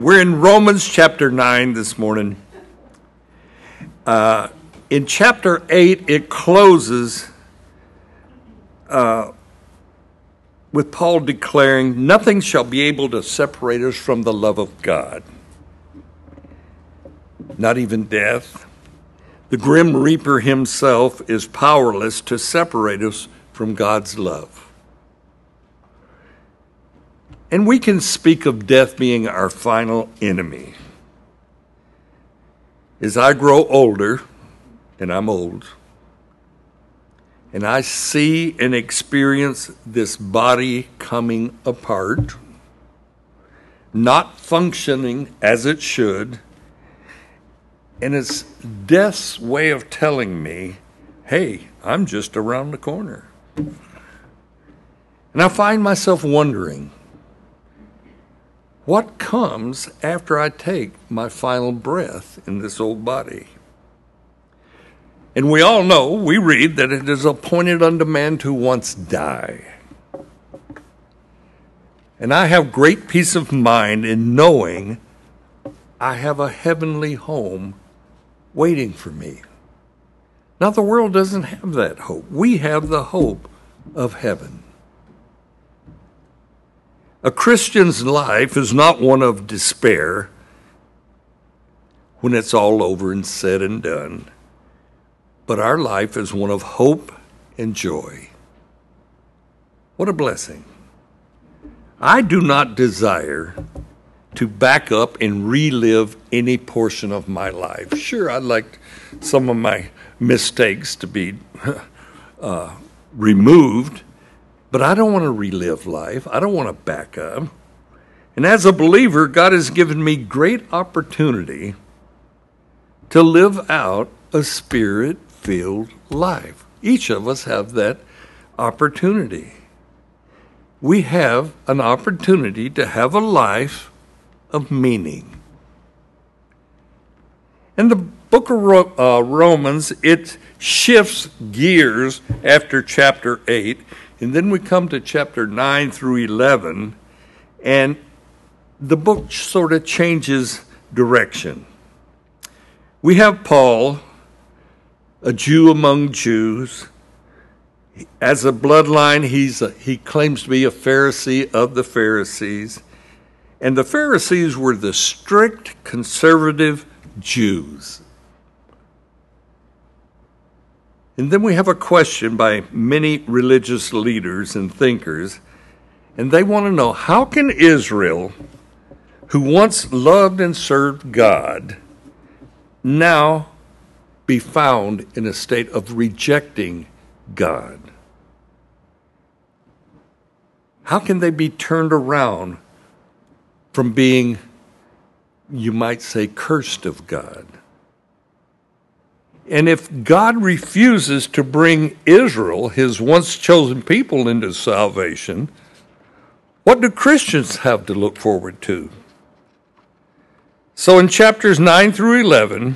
We're in Romans chapter 9 this morning. In chapter 8, it closes with Paul declaring, "Nothing shall be able to separate us from the love of God." Not even death. The grim reaper himself is powerless to separate us from God's love. And we can speak of death being our final enemy. As I grow older, and I'm old, and I see and experience this body coming apart, not functioning as it should, and it's death's way of telling me, hey, I'm just around the corner. And I find myself wondering, what comes after I take my final breath in this old body? And we all know, we read that it is appointed unto man to once die. And I have great peace of mind in knowing I have a heavenly home waiting for me. Now, the world doesn't have that hope. We have the hope of heaven. A Christian's life is not one of despair when it's all over and said and done, but our life is one of hope and joy. What a blessing. I do not desire to back up and relive any portion of my life. Sure, I'd like some of my mistakes to be removed, but I don't want to relive life. I don't want to back up. And as a believer, God has given me great opportunity to live out a spirit-filled life. Each of us have that opportunity. We have an opportunity to have a life of meaning. And the book of Romans, it shifts gears after chapter 8. And then we come to chapter 9 through 11, and the book sort of changes direction. We have Paul, a Jew among Jews. As a bloodline, he claims to be a Pharisee of the Pharisees. And the Pharisees were the strict conservative Jews. And then we have a question by many religious leaders and thinkers, and they want to know, how can Israel, who once loved and served God, now be found in a state of rejecting God? How can they be turned around from being, you might say, cursed of God? And if God refuses to bring Israel, his once chosen people, into salvation, what do Christians have to look forward to? So in chapters 9 through 11,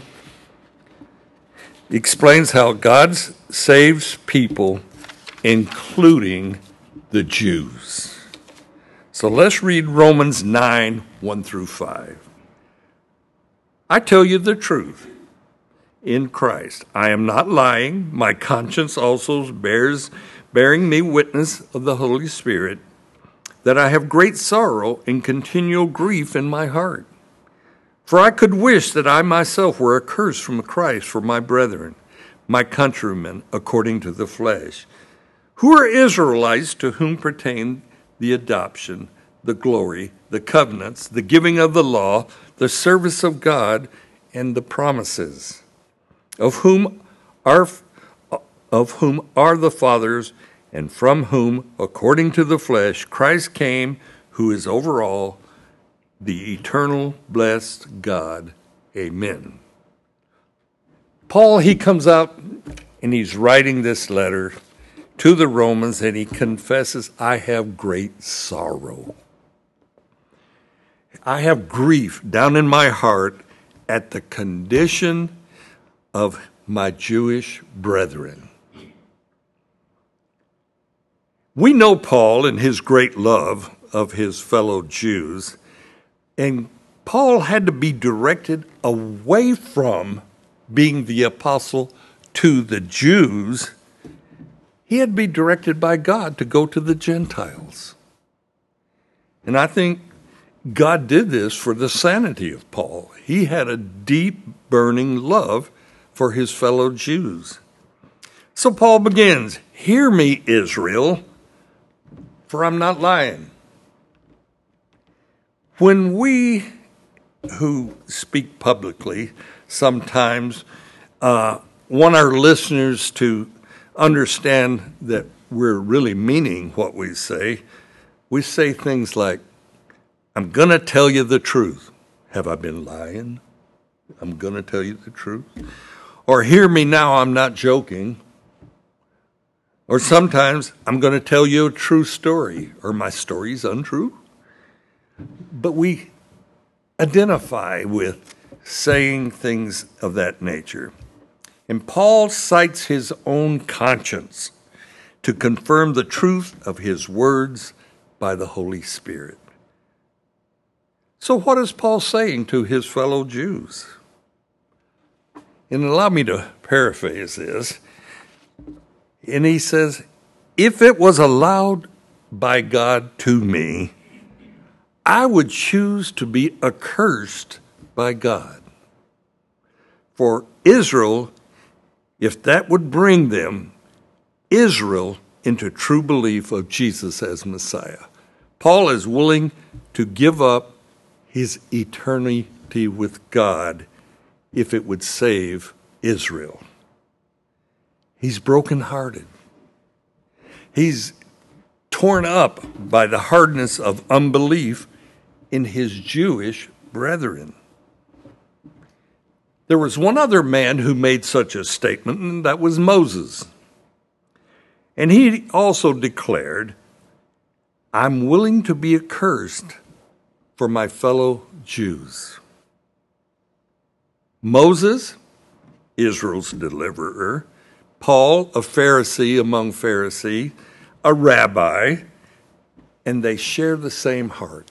he explains how God saves people, including the Jews. So let's read Romans 9, 1 through 5. I tell you the truth. In Christ, I am not lying. My conscience also bearing me witness of the Holy Spirit, that I have great sorrow and continual grief in my heart. For I could wish that I myself were accursed from Christ for my brethren, my countrymen, according to the flesh, who are Israelites, to whom pertain the adoption, the glory, the covenants, the giving of the law, the service of God, and the promises, of whom are the fathers, and from whom, according to the flesh, Christ came, who is over all, the eternal blessed God. Amen. Paul, he comes out and he's writing this letter to the Romans, and he confesses, I have great sorrow. I have grief down in my heart at the condition of my Jewish brethren. We know Paul and his great love of his fellow Jews, and Paul had to be directed away from being the apostle to the Jews. He had to be directed by God to go to the Gentiles. And I think God did this for the sanity of Paul. He had a deep, burning love for his fellow Jews. So Paul begins, "Hear me, Israel, for I'm not lying." When we who speak publicly sometimes want our listeners to understand that we're really meaning what we say things like, "I'm going to tell you the truth." Have I been lying? I'm going to tell you the truth. Or, "Hear me now, I'm not joking." Or sometimes, "I'm going to tell you a true story," or "my story's untrue." But we identify with saying things of that nature. And Paul cites his own conscience to confirm the truth of his words by the Holy Spirit. So what is Paul saying to his fellow Jews? And allow me to paraphrase this. And he says, "If it was allowed by God to me, I would choose to be accursed by God. For Israel, if that would bring them, Israel, into true belief of Jesus as Messiah." Paul is willing to give up his eternity with God if it would save Israel. He's brokenhearted. He's torn up by the hardness of unbelief in his Jewish brethren. There was one other man who made such a statement, and that was Moses. And he also declared, "I'm willing to be accursed for my fellow Jews." Moses, Israel's deliverer; Paul, a Pharisee among Pharisees, a rabbi, and they share the same heart.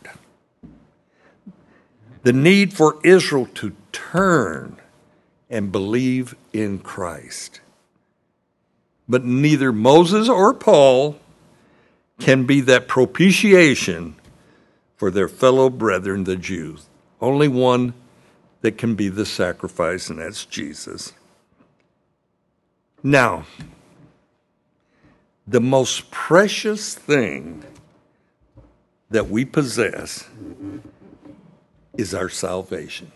The need for Israel to turn and believe in Christ. But neither Moses or Paul can be that propitiation for their fellow brethren, the Jews. Only one that can be the sacrifice, and that's Jesus. Now, the most precious thing that we possess is our salvation.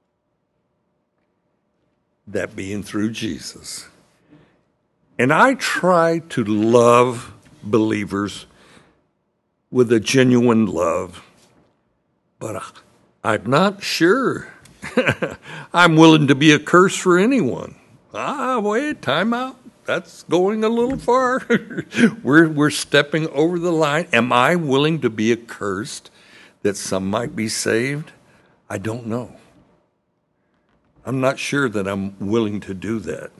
That being through Jesus. And I try to love believers with a genuine love, but I'm not sure I'm willing to be a curse for anyone. Wait, time out. That's going a little far. We're stepping over the line. Am I willing to be accursed that some might be saved? I don't know. I'm not sure that I'm willing to do that.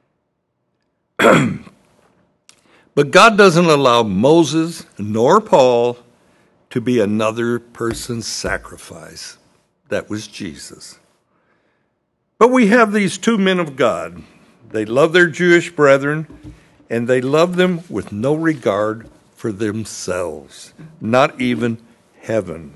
But God doesn't allow Moses nor Paul to be another person's sacrifice. That was Jesus. But we have these two men of God. They love their Jewish brethren, and they love them with no regard for themselves, not even heaven.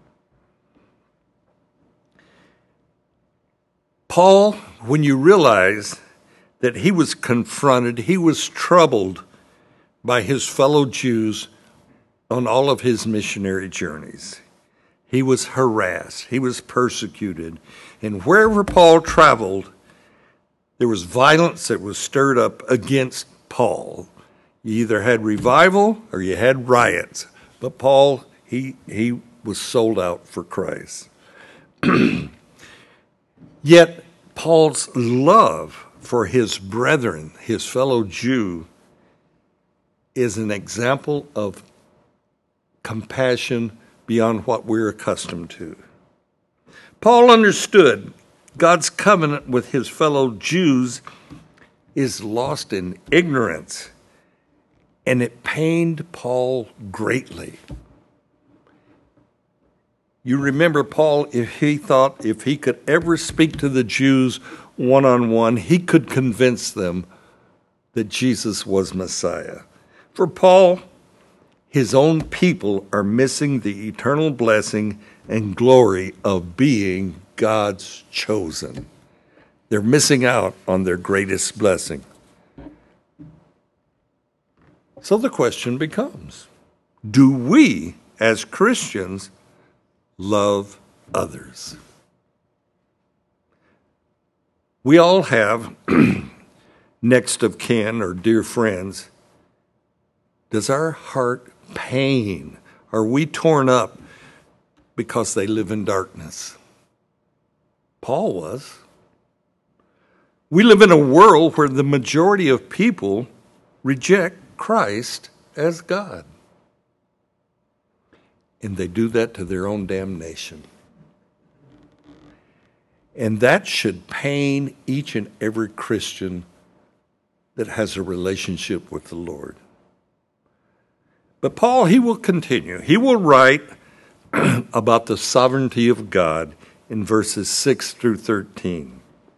Paul, when you realize that he was confronted, he was troubled by his fellow Jews on all of his missionary journeys. He was harassed, he was persecuted, and wherever Paul traveled, there was violence that was stirred up against Paul. You either had revival or you had riots. But Paul, he was sold out for Christ. Yet Paul's love for his brethren, his fellow Jew, is an example of compassion beyond what we're accustomed to. Paul understood God's covenant with his fellow Jews is lost in ignorance, and it pained Paul greatly. You remember Paul, if he thought if he could ever speak to the Jews one-on-one, he could convince them that Jesus was Messiah. For Paul, his own people are missing the eternal blessing and glory of being God's chosen. They're missing out on their greatest blessing. So the question becomes, do we, as Christians, love others? We all have next of kin or dear friends. Does our heart pain? Are we torn up because they live in darkness? Paul was. We live in a world where the majority of people reject Christ as God. And they do that to their own damnation. And that should pain each and every Christian that has a relationship with the Lord. But Paul, he will continue. He will write about the sovereignty of God in verses 6 through 13.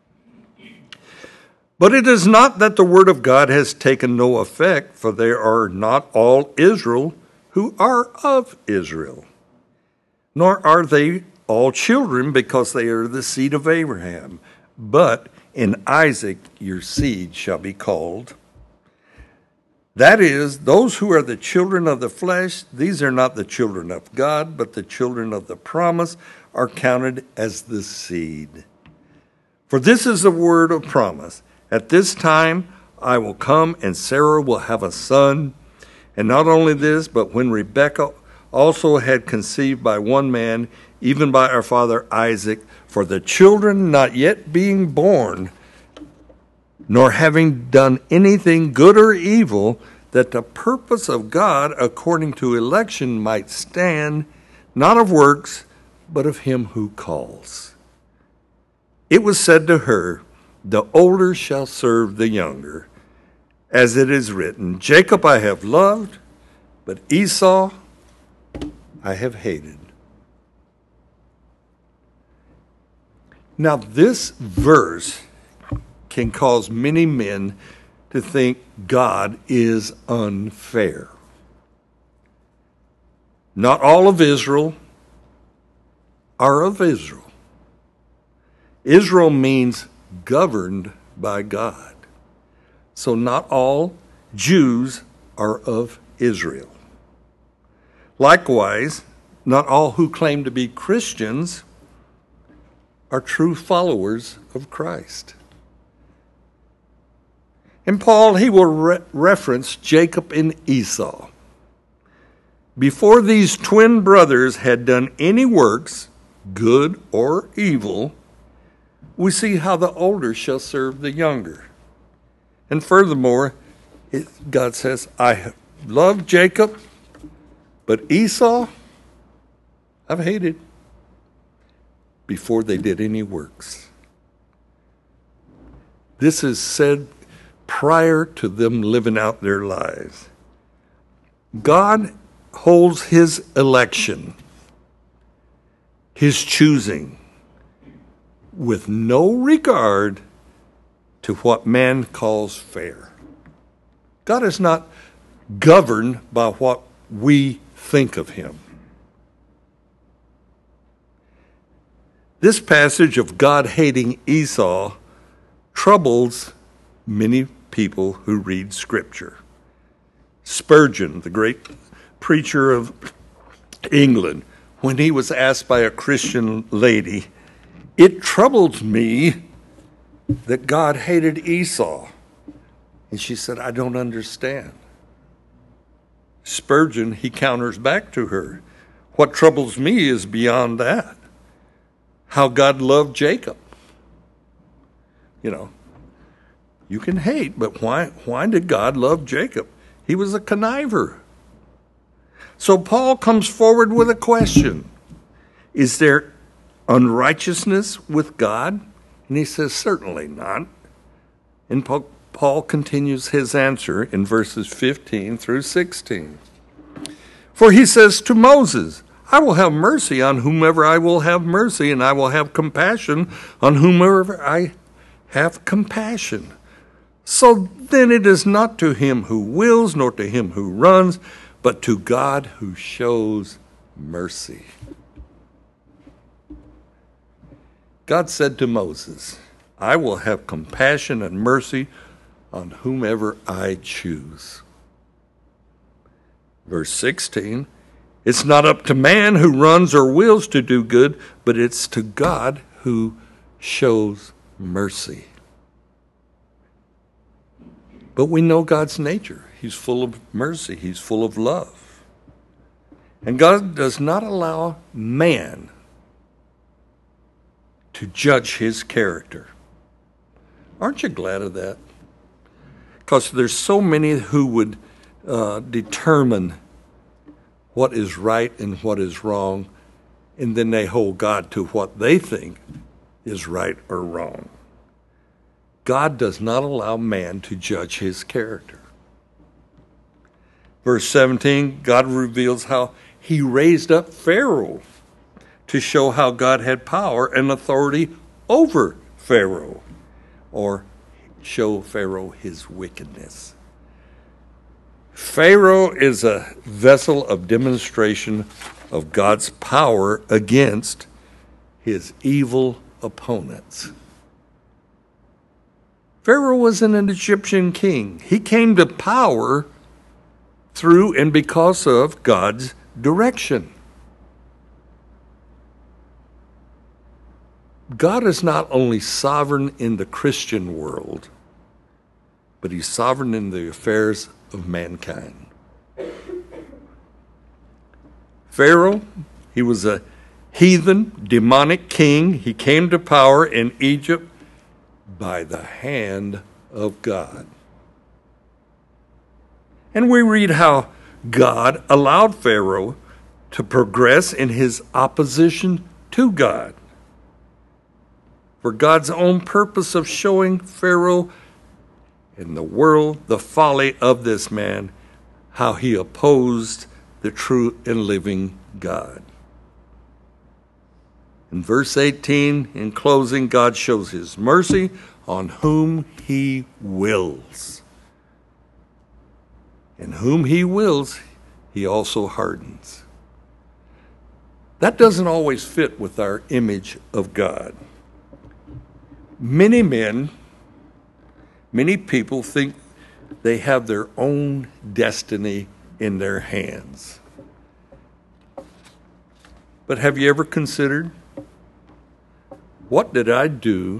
But it is not that the word of God has taken no effect, for they are not all Israel who are of Israel, nor are they all children because they are the seed of Abraham. But in Isaac your seed shall be called. That is, those who are the children of the flesh, these are not the children of God, but the children of the promise are counted as the seed. For this is the word of promise. At this time I will come, and Sarah will have a son. And not only this, but when Rebekah also had conceived by one man, even by our father Isaac, for the children not yet being born, nor having done anything good or evil, that the purpose of God according to election might stand, not of works, but of him who calls. It was said to her, the older shall serve the younger, as it is written, Jacob I have loved, but Esau I have hated. Now this verse can cause many men to think God is unfair. Not all of Israel are of Israel. Israel means governed by God. So not all Jews are of Israel. Likewise, not all who claim to be Christians are true followers of Christ. And Paul, he will reference Jacob and Esau. Before these twin brothers had done any works, good or evil, we see how the older shall serve the younger. And furthermore, God says, I love Jacob, but Esau I've hated before they did any works. This is said prior to them living out their lives. God holds his election, his choosing, with no regard to what man calls fair. God is not governed by what we think of him. This passage of God hating Esau troubles many people who read Scripture. Spurgeon, the great preacher of England, when he was asked by a Christian lady, it troubled me that God hated Esau. And she said, I don't understand. Spurgeon, he counters back to her, what troubles me is beyond that. How God loved Jacob. You know, you can hate, but why did God love Jacob? He was a conniver. So Paul comes forward with a question. Is there unrighteousness with God? And he says, certainly not. And Paul continues his answer in verses 15 through 16. For he says to Moses, I will have mercy on whomever I will have mercy, and I will have compassion on whomever I have compassion. So then it is not to him who wills, nor to him who runs, but to God who shows mercy. God said to Moses, I will have compassion and mercy on whomever I choose. Verse 16, it's not up to man who runs or wills to do good, but it's to God who shows mercy. But we know God's nature. He's full of mercy. He's full of love. And God does not allow man to judge his character. Aren't you glad of that? Because there's so many who would determine what is right and what is wrong, and then they hold God to what they think is right or wrong. God does not allow man to judge his character. Verse 17, God reveals how he raised up Pharaoh to show how God had power and authority over Pharaoh, or show Pharaoh his wickedness. Pharaoh is a vessel of demonstration of God's power against his evil opponents. Pharaoh was an Egyptian king. He came to power through and because of God's direction. God is not only sovereign in the Christian world, but he's sovereign in the affairs of mankind. Pharaoh, he was a heathen, demonic king. He came to power in Egypt by the hand of God. And we read how God allowed Pharaoh to progress in his opposition to God, for God's own purpose of showing Pharaoh and the world the folly of this man, how he opposed the true and living God. In verse 18, in closing, God shows his mercy on whom he wills. And whom he wills, he also hardens. That doesn't always fit with our image of God. Many men, many people think they have their own destiny in their hands. But have you ever considered, what did I do?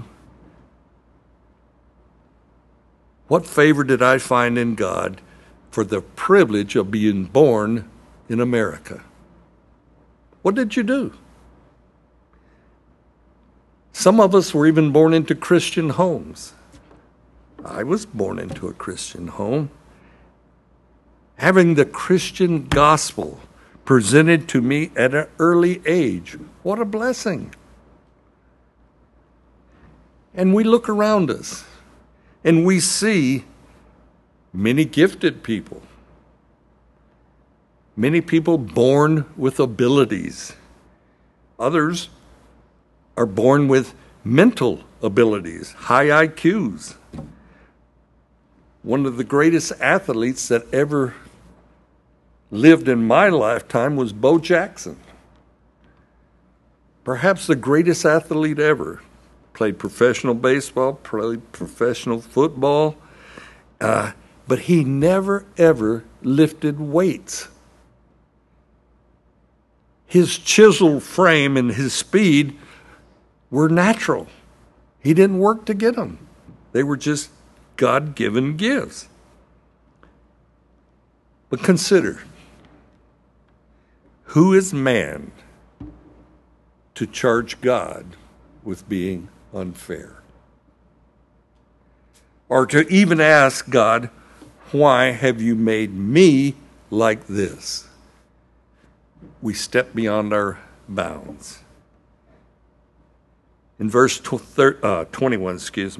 What favor did I find in God for the privilege of being born in America? What did you do? Some of us were even born into Christian homes. I was born into a Christian home. Having the Christian gospel presented to me at an early age, what a blessing. And we look around us and we see many gifted people, many people born with abilities. Others are born with mental abilities, high IQs. One of the greatest athletes that ever lived in my lifetime was Bo Jackson. Perhaps the greatest athlete ever. Played professional baseball, played professional football, but he never, ever lifted weights. His chiseled frame and his speed were natural. He didn't work to get them. They were just God-given gifts. But consider, who is man to charge God with being unfair? Or to even ask God, why have you made me like this? We step beyond our bounds. In verse 21,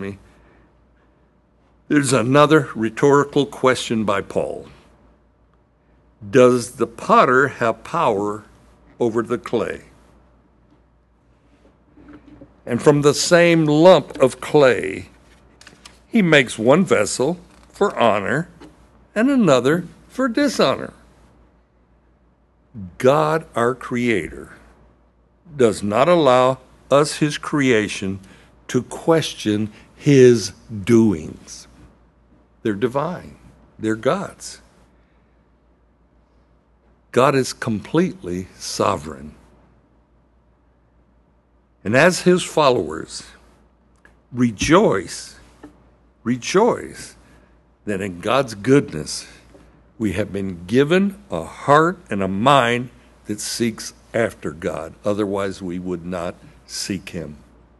there's another rhetorical question by Paul. Does the potter have power over the clay. And from the same lump of clay, he makes one vessel for honor and another for dishonor. God, our Creator, does not allow us, his creation, to question his doings. They're divine. They're God's. God is completely sovereign. And as his followers, rejoice that in God's goodness we have been given a heart and a mind that seeks after God. Otherwise, we would not seek him.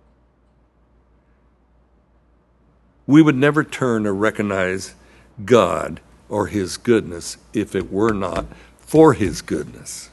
We would never turn or recognize God or his goodness if it were not for his goodness.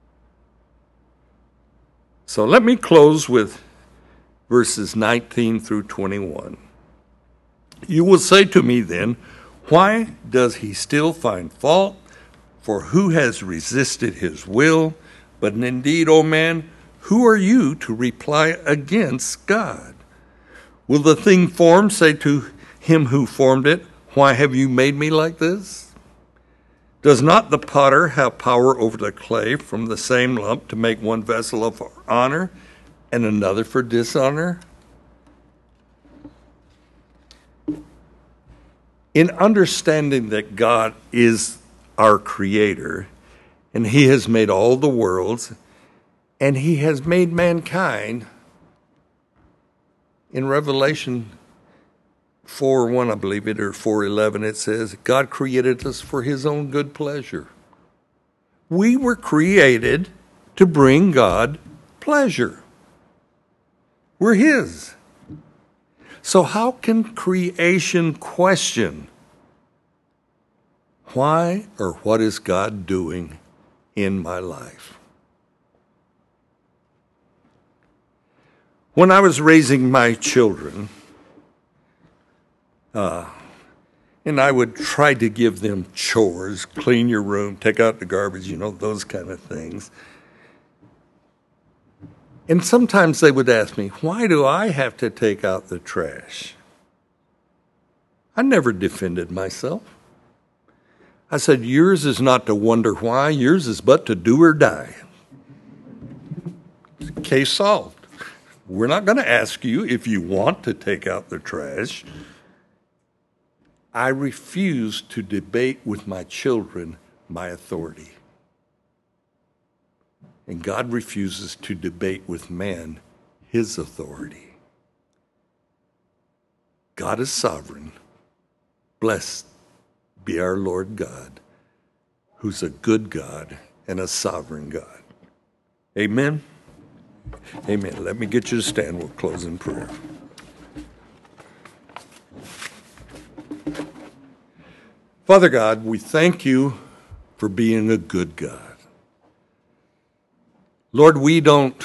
So let me close with verses 19 through 21. You will say to me then, why does he still find fault? For who has resisted his will? But indeed, O man, who are you to reply against God? Will the thing formed say to him who formed it, why have you made me like this? Does not the potter have power over the clay from the same lump to make one vessel of honor and another for dishonor? In understanding that God is our Creator, and he has made all the worlds, and he has made mankind, in Revelation 4:1, I believe it, or 4:11, it says, God created us for his own good pleasure. We were created to bring God pleasure. We're his. So how can creation question why or what is God doing in my life? When I was raising my children, and I would try to give them chores, clean your room, take out the garbage, those kind of things. And sometimes they would ask me, why do I have to take out the trash? I never defended myself. I said, yours is not to wonder why, yours is but to do or die. Case solved. We're not going to ask you if you want to take out the trash. I refuse to debate with my children my authority. And God refuses to debate with man his authority. God is sovereign. Blessed be our Lord God, who's a good God and a sovereign God. Amen? Amen. Let me get you to stand. We'll close in prayer. Father God, we thank you for being a good God. Lord, we don't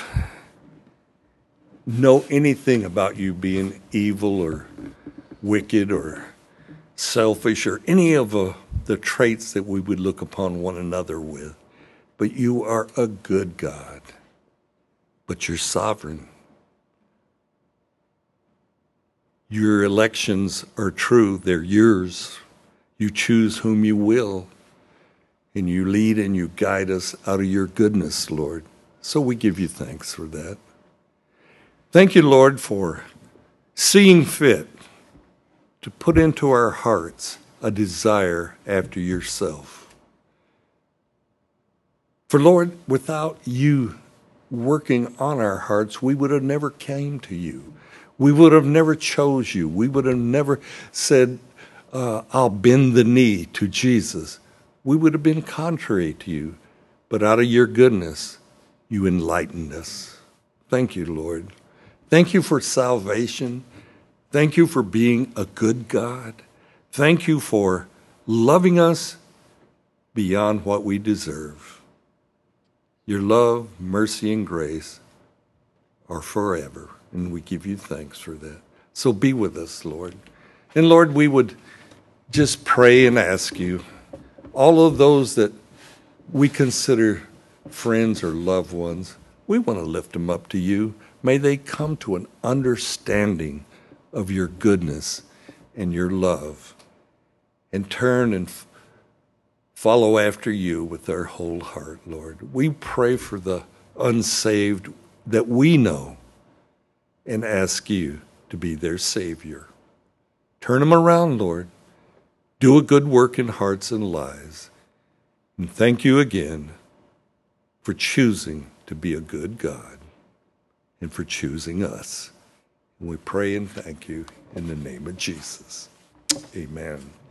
know anything about you being evil or wicked or selfish or any of the traits that we would look upon one another with. But you are a good God. But you're sovereign. Your elections are true. They're yours. You choose whom you will, and you lead and you guide us out of your goodness, Lord. So we give you thanks for that. Thank you, Lord, for seeing fit to put into our hearts a desire after yourself. For, Lord, without you working on our hearts, we would have never came to you. We would have never chose you. We would have never said, I'll bend the knee to Jesus. We would have been contrary to you. But out of your goodness, you enlightened us. Thank you, Lord. Thank you for salvation. Thank you for being a good God. Thank you for loving us beyond what we deserve. Your love, mercy, and grace are forever, and we give you thanks for that. So be with us, Lord. And Lord, we would just pray and ask you, all of those that we consider friends or loved ones, we want to lift them up to you. May they come to an understanding of your goodness and your love and turn and follow after you with their whole heart, Lord. We pray for the unsaved that we know and ask you to be their Savior. Turn them around, Lord. Do a good work in hearts and lives. And thank you again for choosing to be a good God and for choosing us. And we pray and thank you in the name of Jesus. Amen.